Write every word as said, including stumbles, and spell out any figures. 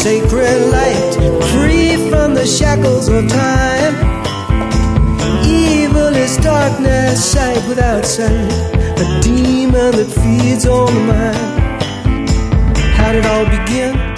sacred light, free from the shackles of time. Evil is darkness, sight without sight, a demon that feeds on the mind. How did it all begin?